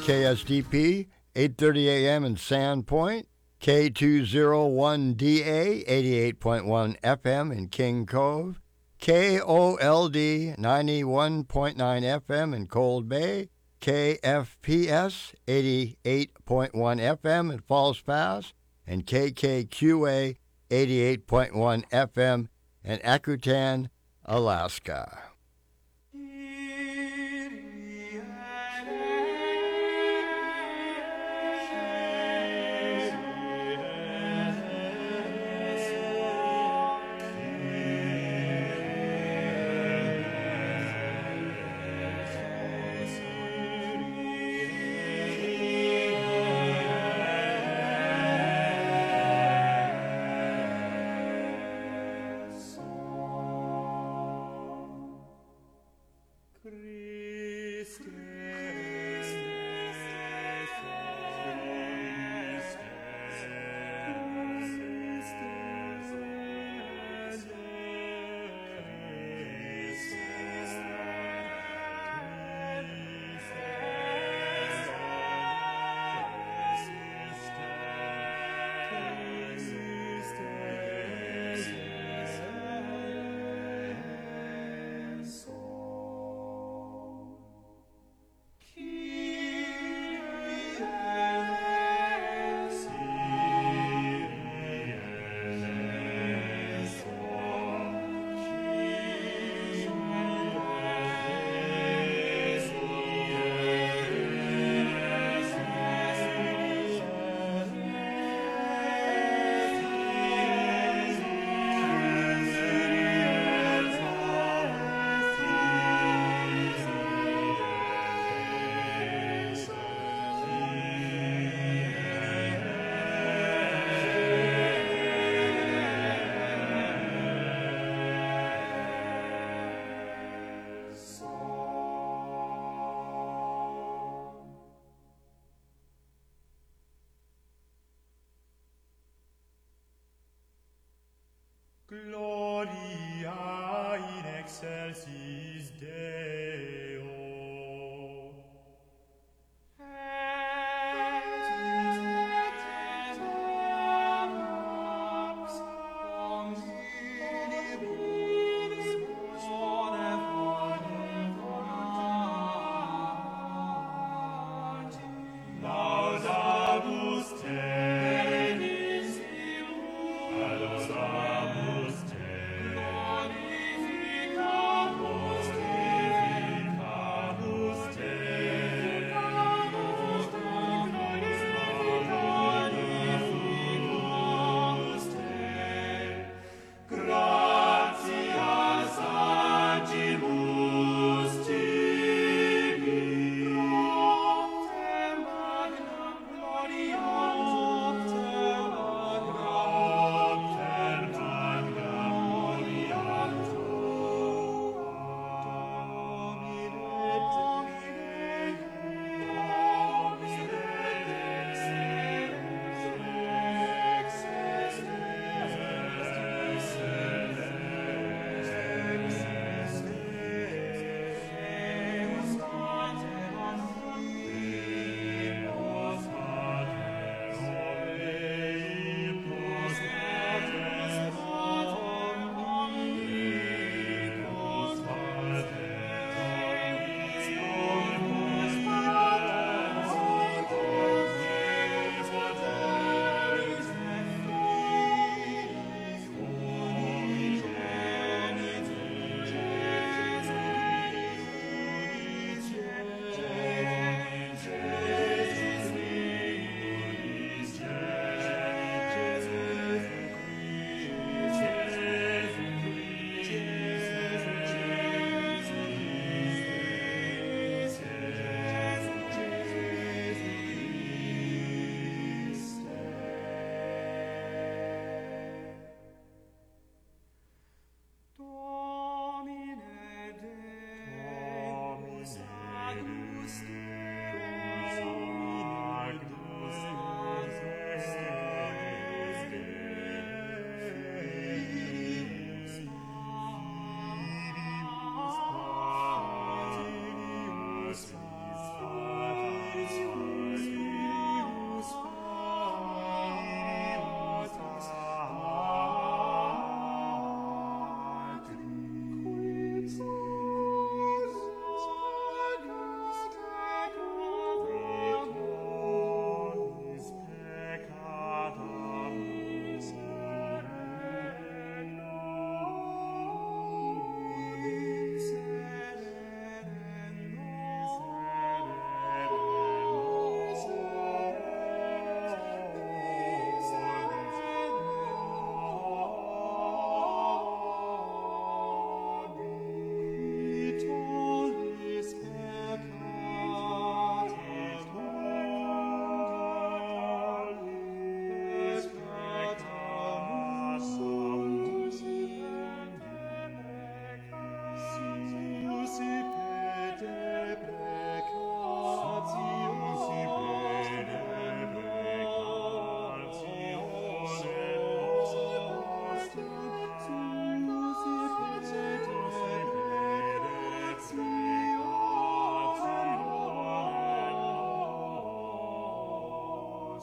KSDP, 8:30 a.m. in Sandpoint, K201DA, 88.1 FM in King Cove, KOLD, 91.9 FM in Cold Bay, KFPS, 88.1 FM in Falls Pass, and KKQA, 88.1 FM in Akutan, Alaska.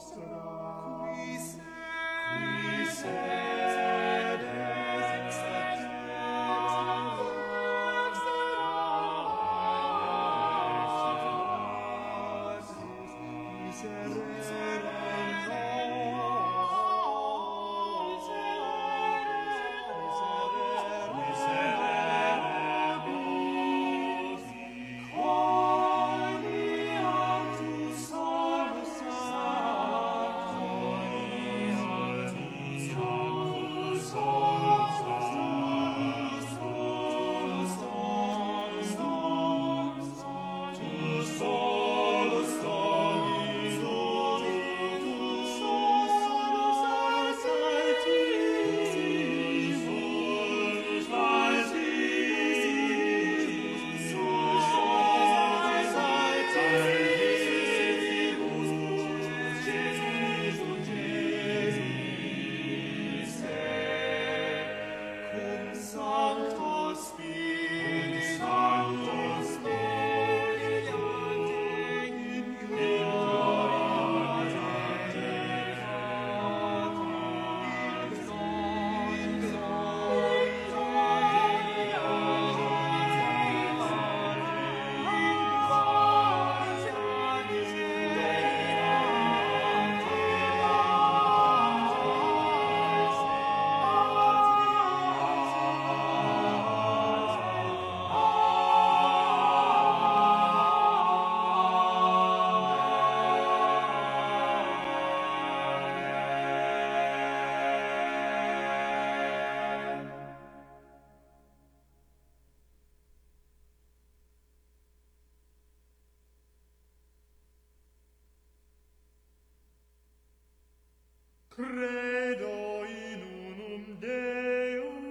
Credo in unum Deum,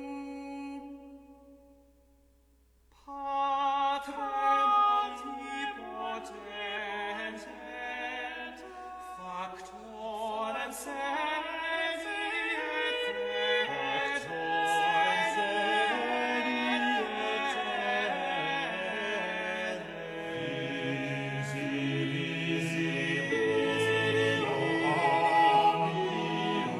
Patrem omnipotens et factorem sedi et terre,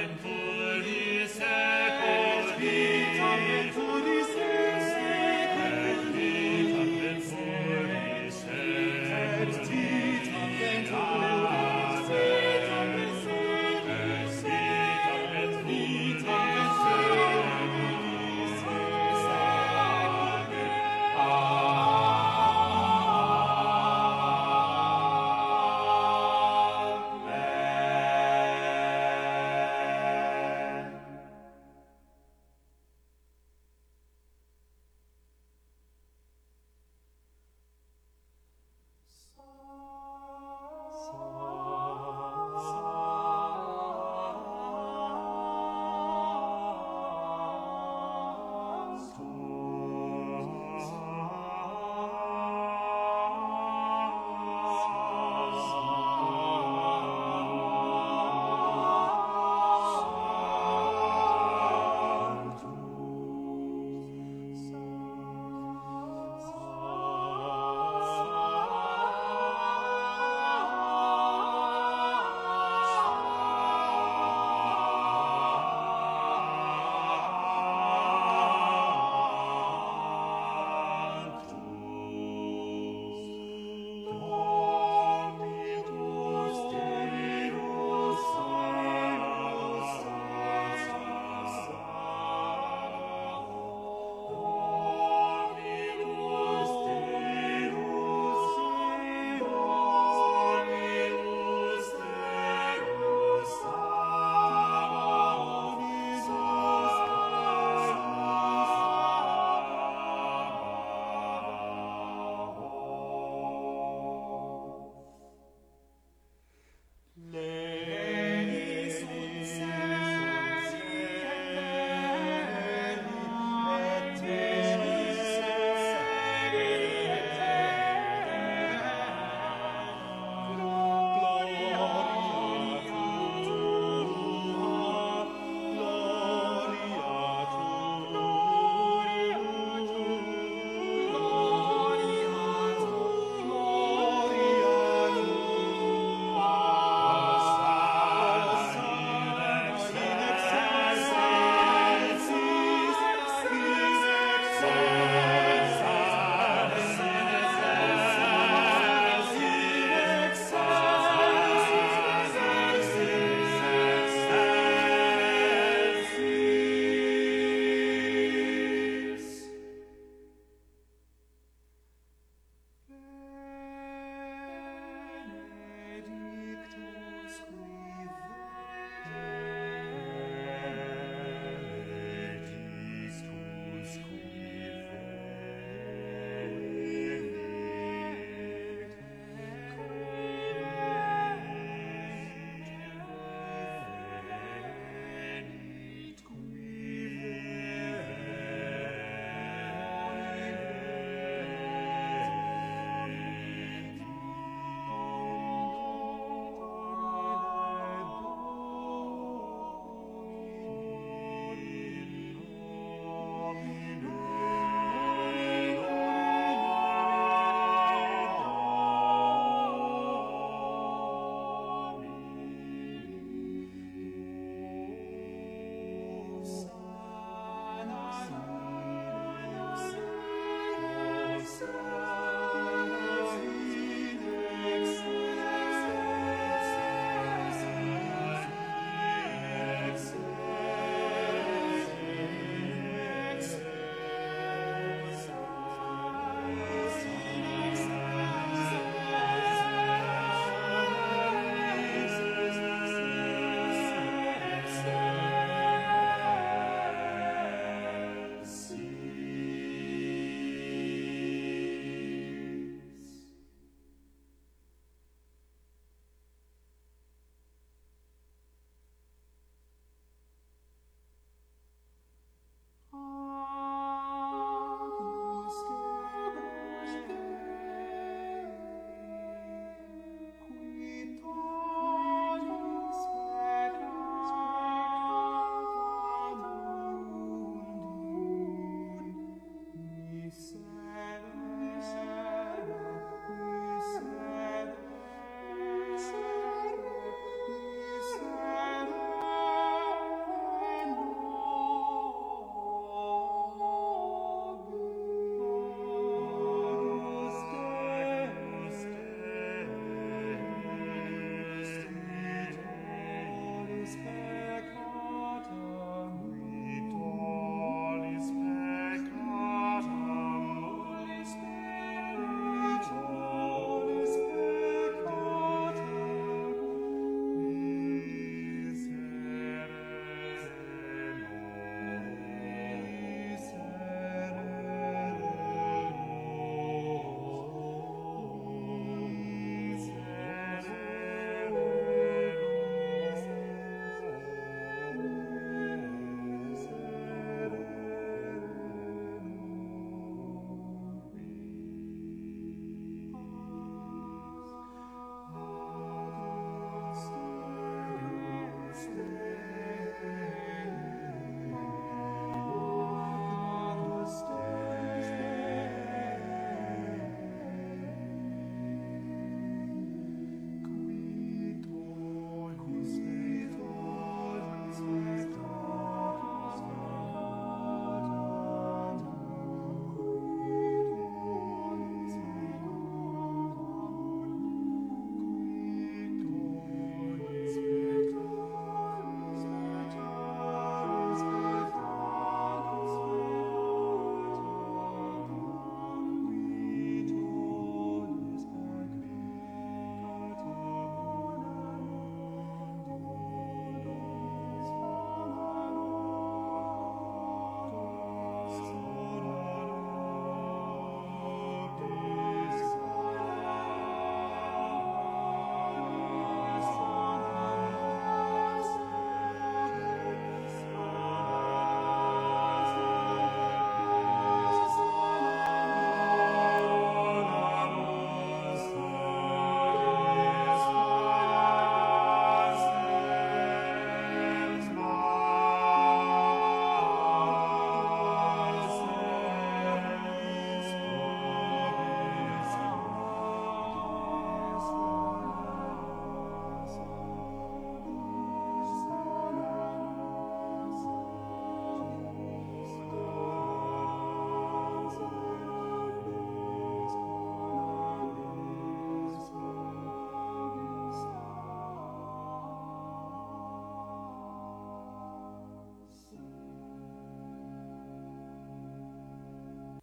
venturis et vitam venturis et vitam venturis et vitam venturis et vitam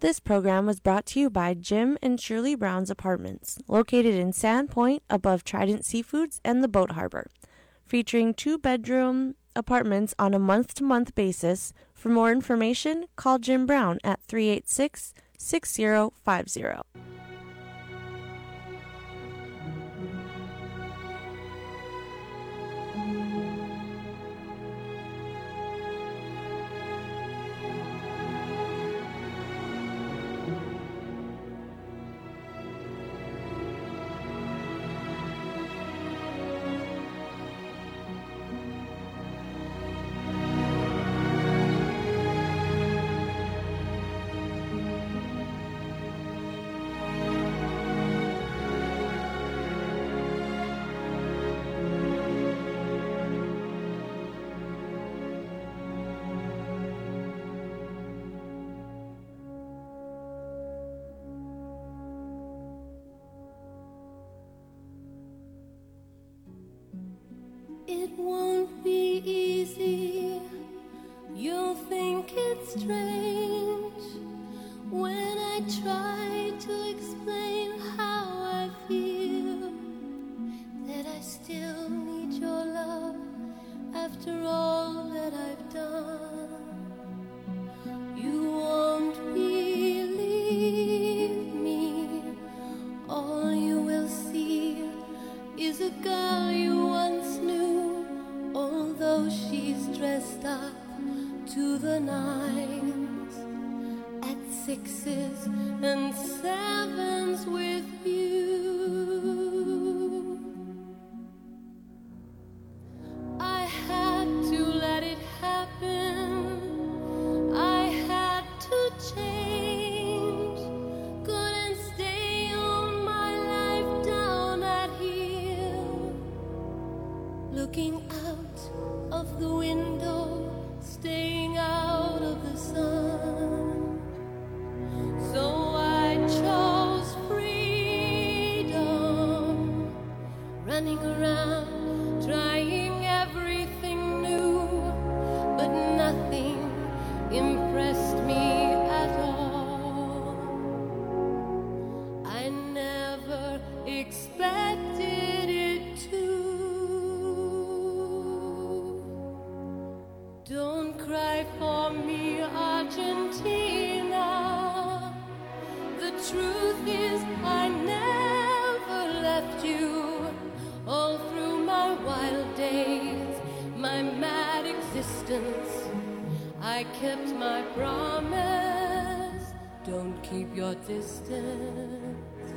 This program was brought to you by Jim and Shirley Brown's Apartments, located in Sandpoint above Trident Seafoods and the Boat Harbor, featuring 2-bedroom apartments on a month-to-month basis. For more information, call Jim Brown at 386-6050. It won't be easy. You'll think it's strange when I try to explain how I feel, that I still need your love after all that I've done. You won't believe me. All you will see is a girl you once knew, although she's dressed up to the nines, at 6s and 7s with you. I had to let it happen. I had to change. Couldn't stay on my life down at here, looking out of the window, staying out of the sun. So I chose freedom, running around, trying everything new, but nothing impressed me at all. I never expected it to. Don't cry for me, Argentina. The truth is I never left you. All through my wild days, my mad existence, I kept my promise. Don't keep your distance.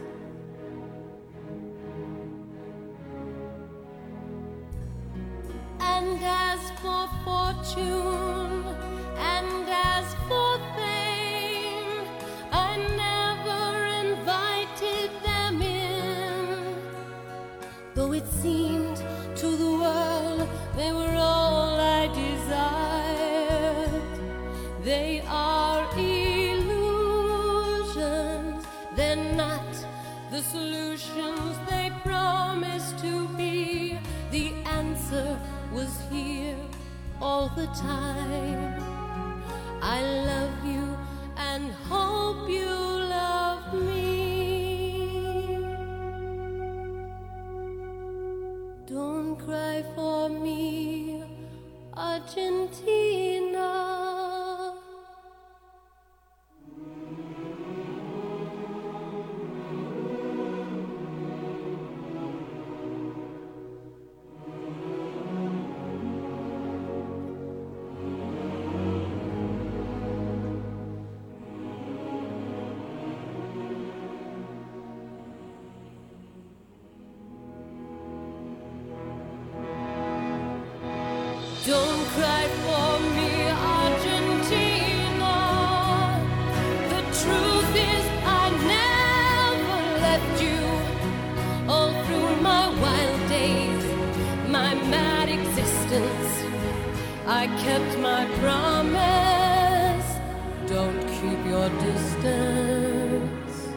And as for fortune, and as for fame, I never invited them in, though it seemed to the world they were all I desired. They are illusions, they're not the solutions they promised to be. The answer was here all the time. I love you and hope you love me. Don't cry for me, Argentina. Don't cry for me, Argentina. The truth is I never left you. All through my wild days, my mad existence, I kept my promise. Don't keep your distance.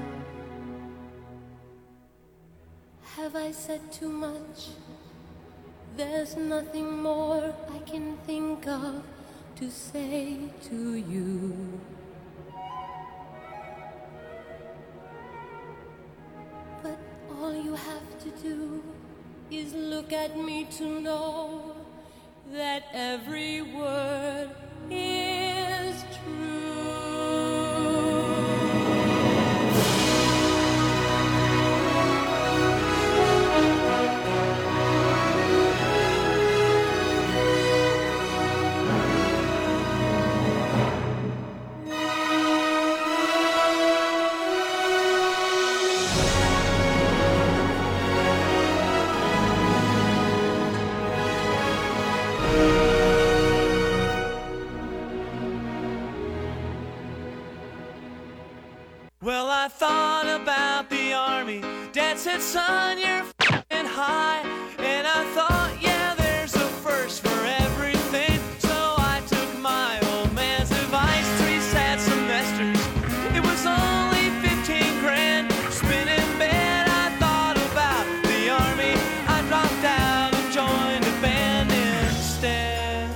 Have I said too much? There's nothing more I can think of to say to you. you have to do is look at me to know that every word is true. Well, I thought about the army. Dad said, son, you're f***ing high. And I thought, yeah, there's a first for everything. So I took my old man's advice, 3 sad semesters. It was only 15 grand. Spinning bed, I thought about the army. I dropped out and joined a band instead.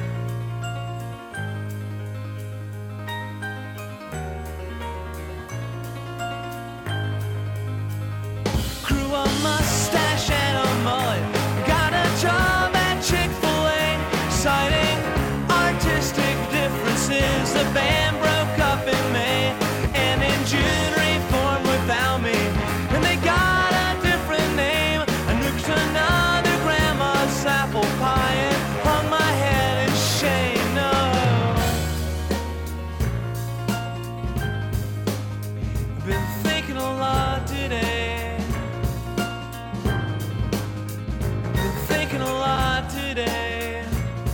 Grew a mustache and a mullet. Got a job at Chick-fil-A. Citing artistic differences, the band broke up in May. And in June reformed without me. And they got a different name. I nuked another grandma's apple pie and hung my head in shame. No, I've been thinking a lot today. Been thinking a lot today.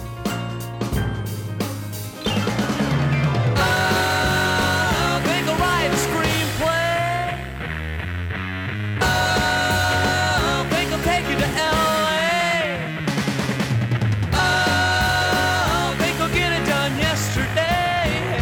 I think I'll write a screenplay. I think I'll take you to LA. I think I'll get it done yesterday.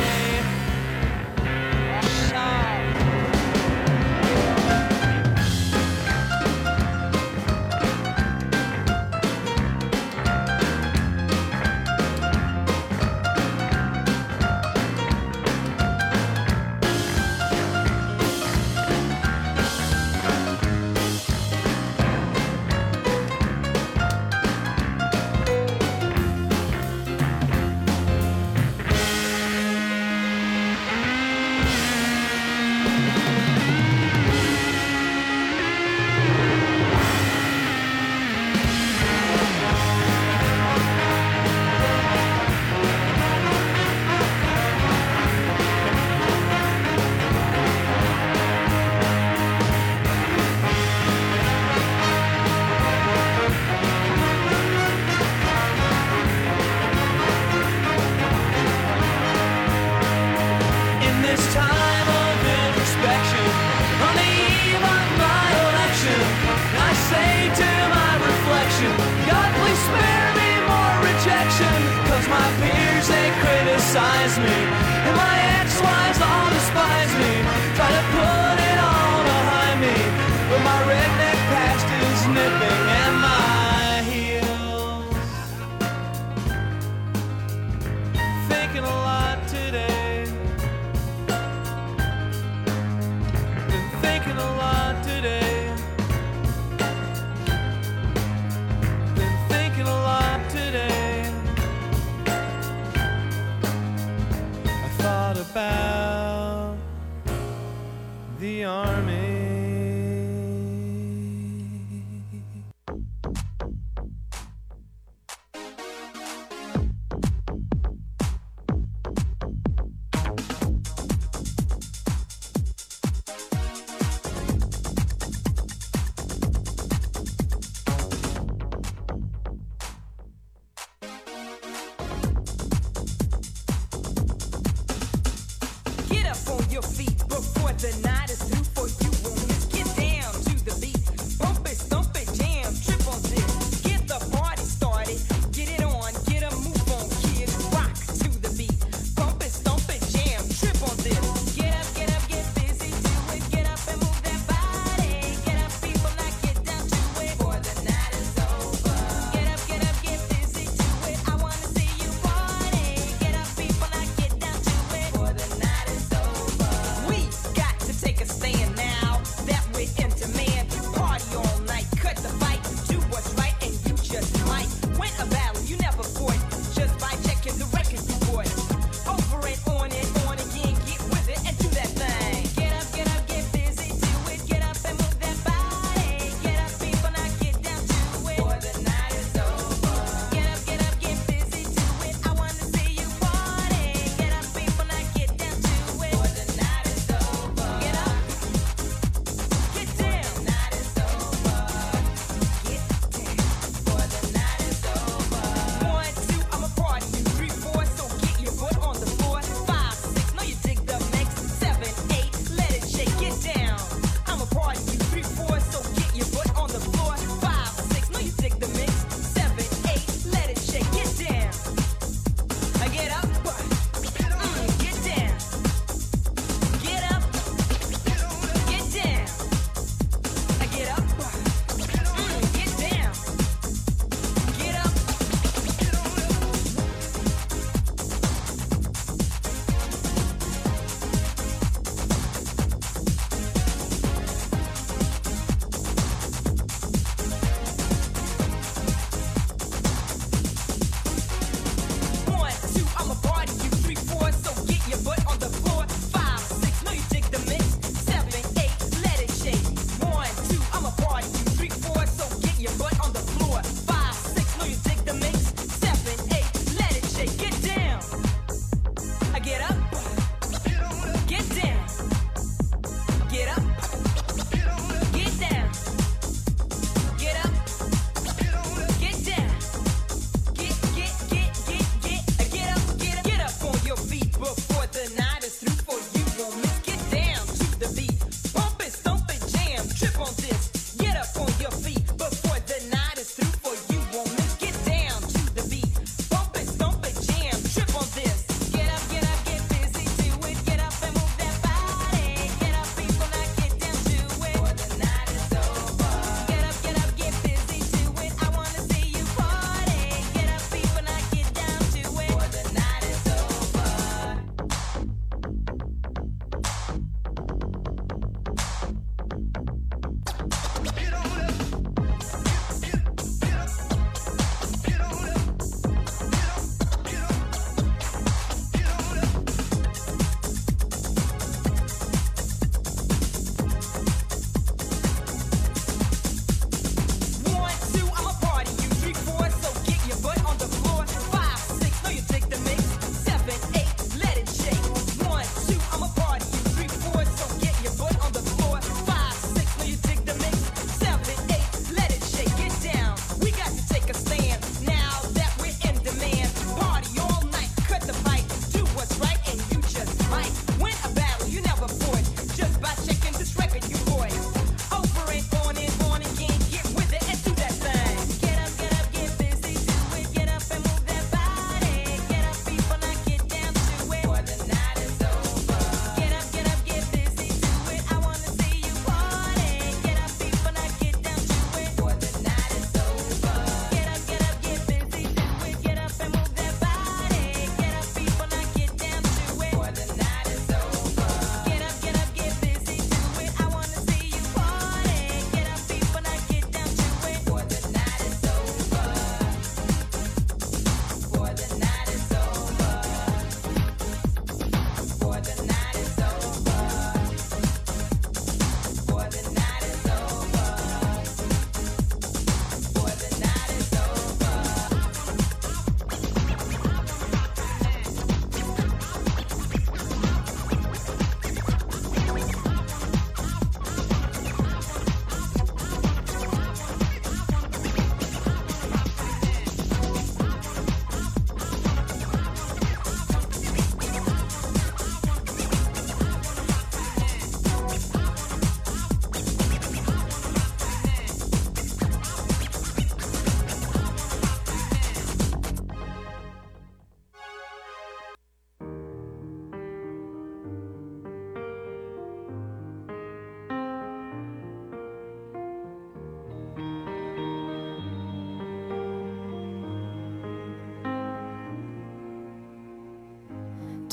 In this time of introspection, on the eve of my election, I say to my reflection, God, please spare me more rejection. 'Cause my peers, they criticize me, and my ex-wives all despise me. Try to put it all behind me, but my redneck past is nipping at my heels. Thinking a lot today. Been thinking a lot today. Been thinking a lot today. I thought about the army. Get up on your feet before the night is through. For you won't miss. Get down to the beat. Bump it, stomp it, jam, trip on this. Get the party started. Get it on, get a move on, kids. Rock to the beat. Bump it, stomp it, jam, trip on this. Get up, get busy, do it. Get up and move that body. Get up, people, like get down to it. Before the night is over. Get up, get busy, do it. I wanna see you party. Get up, people, like get down to it. Before the night is over. We got to take a stand now.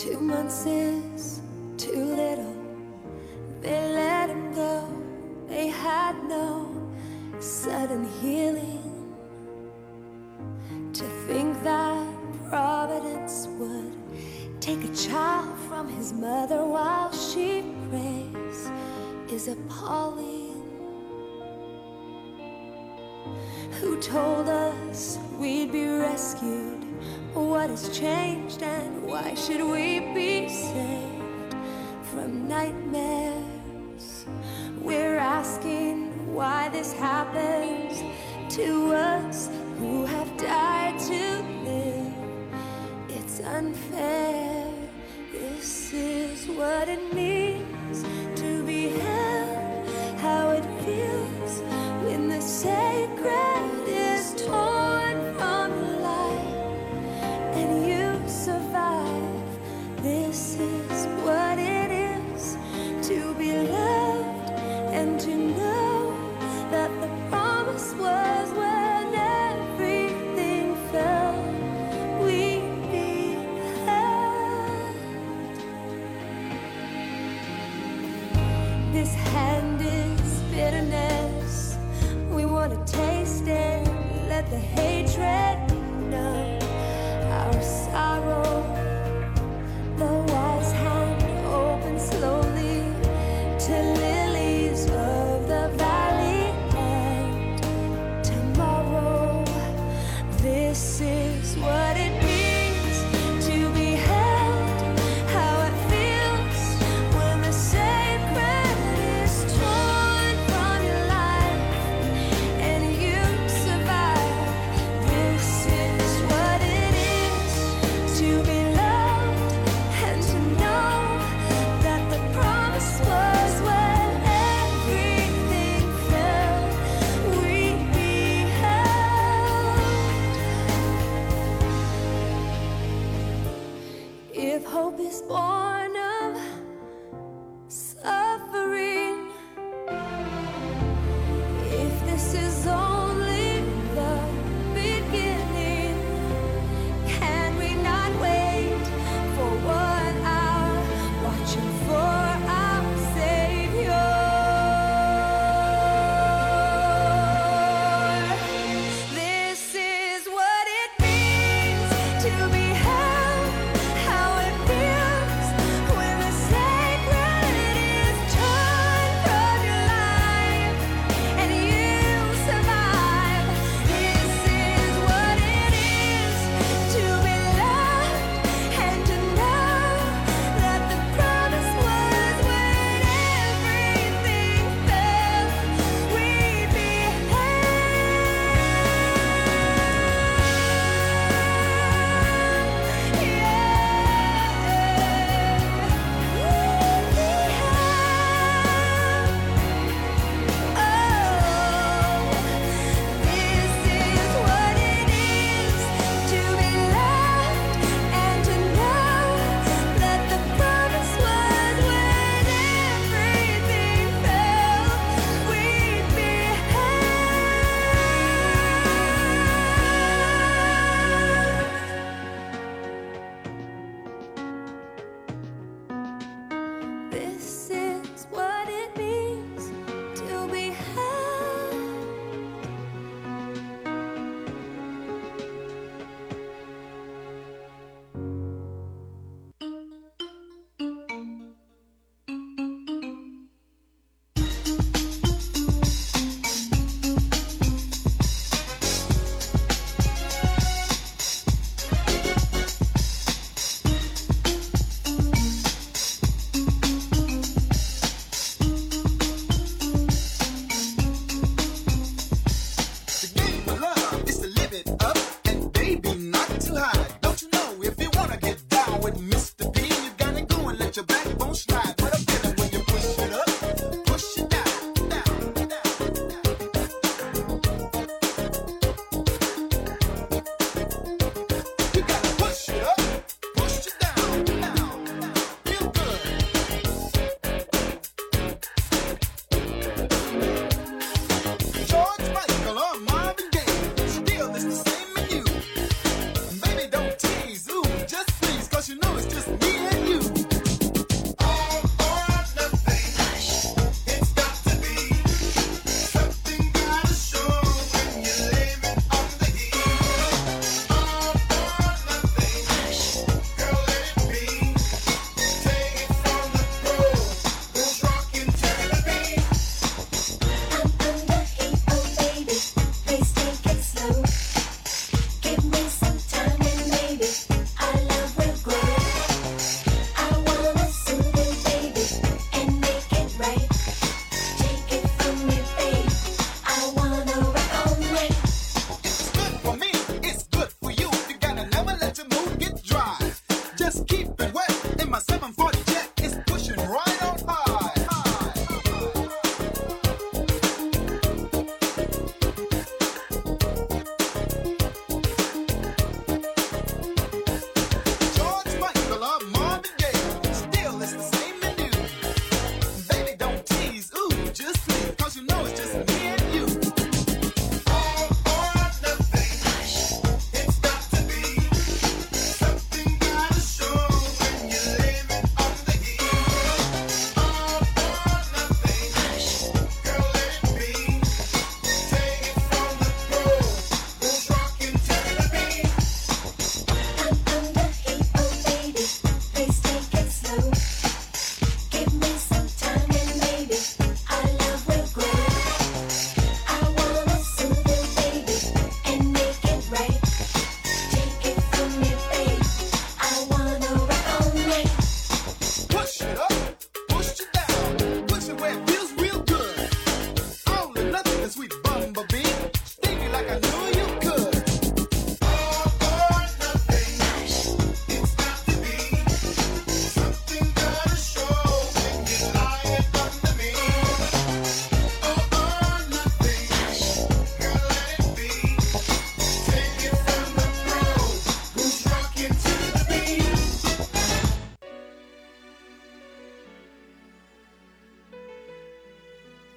2 months is too little. They let him go. They had no sudden healing. To think that Providence would take a child from his mother while she prays is appalling. Who told us we'd be rescued? What has changed and why should we be saved from nightmares? We're asking why this happens to us who have died to live. It's unfair. This is what it means to be held, how it feels when the sacred is torn from your life and you survive. This is what it is to be loved and to know that the promise was when everything fell, we'd be held. This hand is bitterness. We want to taste it, let the hatred numb our sorrow. The wise hand opens slowly to lilies of the valley, and tomorrow. This is what it means to be held, how it feels when the sacred is torn from your life and you survive. This is what it is to be loved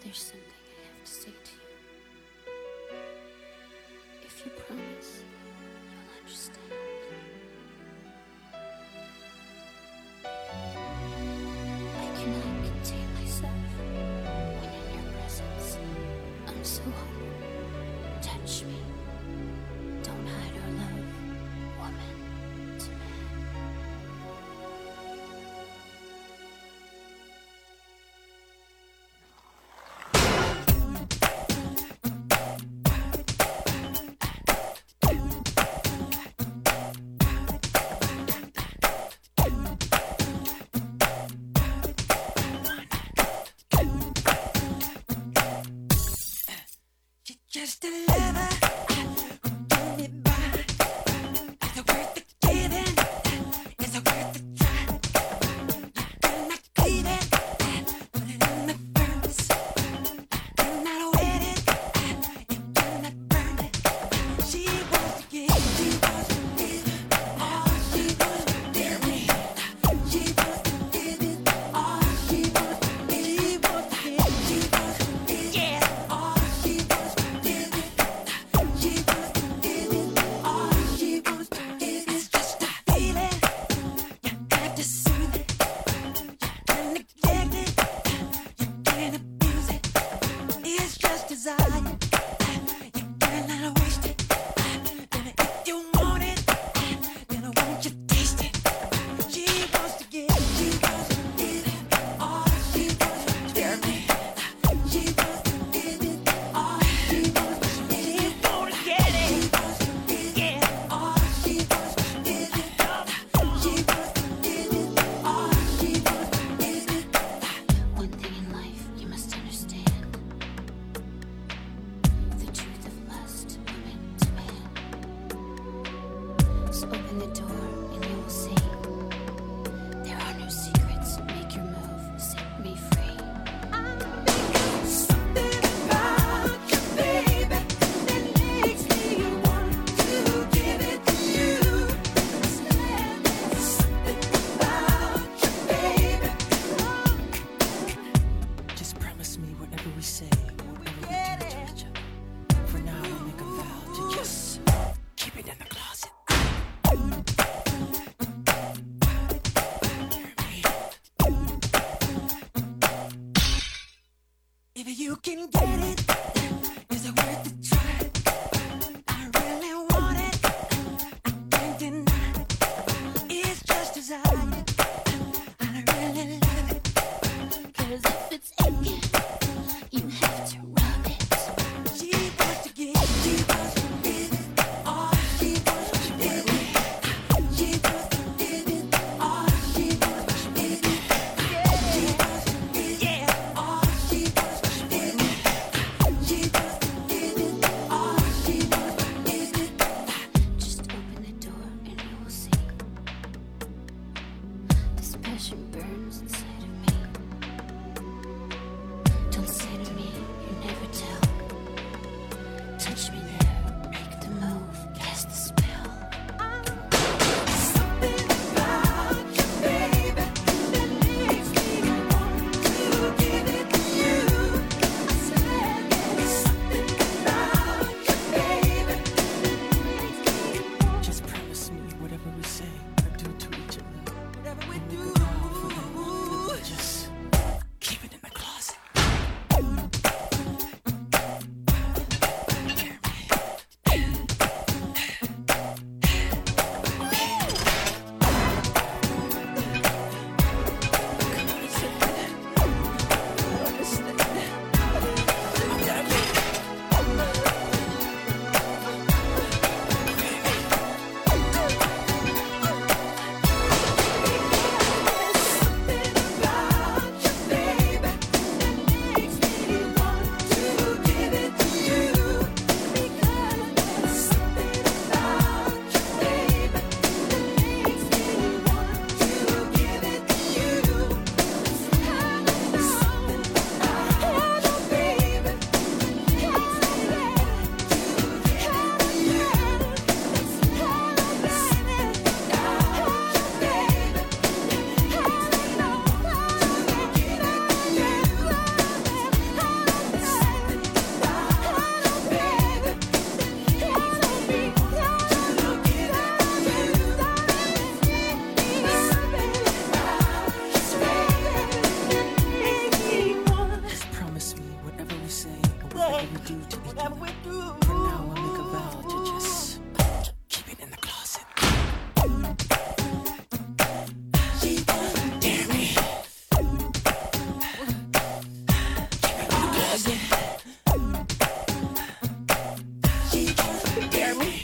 There's something I have to say to you. If you promise, you'll understand. I cannot contain myself when in your presence. I'm so hungry. Touch me. Don't hide our love, woman to man. Just a lover who can get by. Is it worth the giving? Is it worth the try? You cannot cleave it, put it in the furnace. You cannot wet it, you cannot burn it. She wants to give, she wants to give it all. She wants to give me. She wants to give it all. She wants to give, she wants to give, she wants to give, yeah, all. She wants to give it. She wants to give it all. She wants to give it. It's just a feeling. You have to soothe it. You can neglect it. You can't abuse it. It's just desire. You cannot waste it. Then if you want it, then won't you taste it? She wants to give. She wants to give it all. She wants to give me. She wants to give it all. She wants to give it. She wants to get it. She wants to give it all. She wants to give it up. She wants to give it all. She wants to give it. One thing in life you must understand: the truth of lust, woman to man. So open the door and you will see there are no secrets. Make your move, set me free. Something about you, baby, that makes me want to give it to you. Something about you, baby. Just promise me whatever we say, whatever we do to each other. For now, we'll make a vow to just keep it in the closet. If you can get it, is it worth the try? I really want it. I can't deny. It's just desire. I really love it. 'Cause if it's aching, you have to rub it. She wants to give. She wants to give it all. She wants to give it. She wants to give it all. She wants to give it. She wants to give it all. She wants to give it. She whatever we do to each other. For now, I'll make a vow to just keep it in the closet. Dare me. Keep it in the closet. Dare me.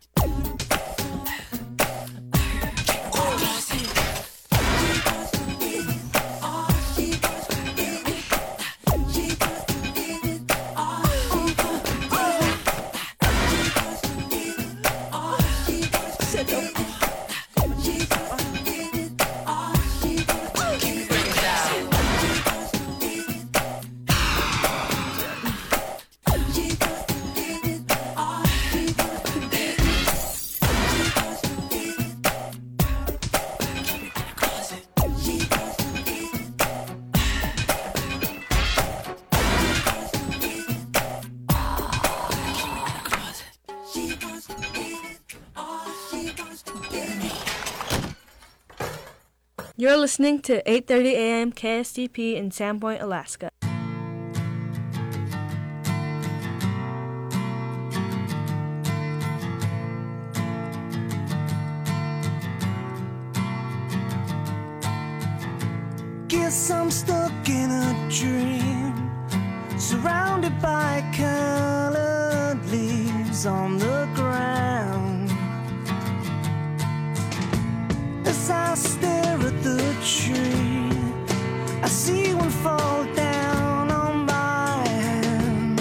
You're listening to 8:30 a.m. KSTP in Sandpoint, Alaska. Guess I'm stuck in a dream, surrounded by colored leaves on the ground. As I stare at the tree, I see one fall down on my hand.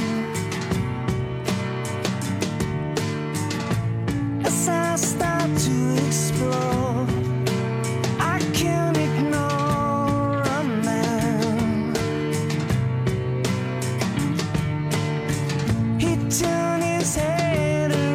As I start to explore, I can't ignore a man. He turned his head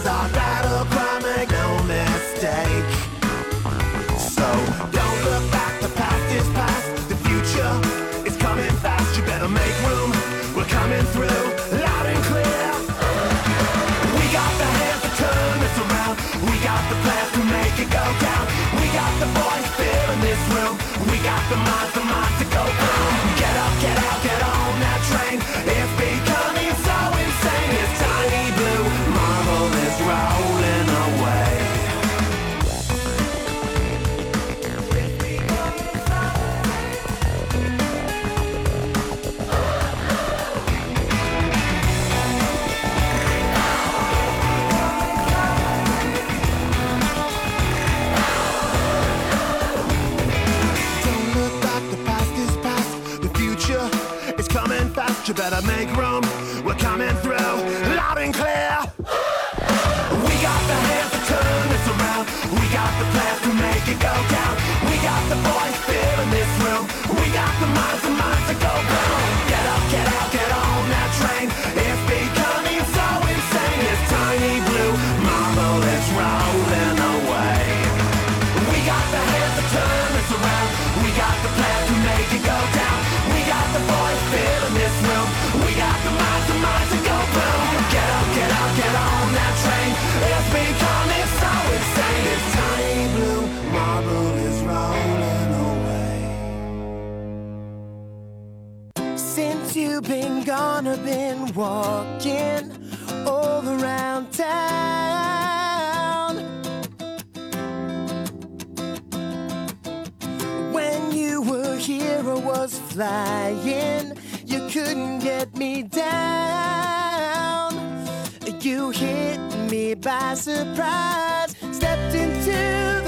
is our battle cry, make no mistake. So don't look back, the past is past, the future is coming fast. You better make room, we're coming through, loud and clear. We got the hands to turn this around, we got the plans to make it go down. We got the boys filling this room, we got the minds to go boom. Get up, get out, get on that train, it's becoming so insane. This tiny blue marble is rolling away. You better make room, we're coming through, loud and clear. We got the hands to turn this around, we got the plans to make it go down. We got the boys filling this room, we got the minds to go boom. Get up, get out, get on that train, it's becoming so insane. This tiny blue marble is rolling away. We got the hands to turn this around, we got the plans to make it go down. We got the boys filling this room, we got the minds to go boom. Get up, get out, get on that train, it's becoming so insane. This tiny blue marble is rolling away. Since you've been gone, I've been walking all around town. When you were here, I was flying. You couldn't get me down. You hit me by surprise, stepped into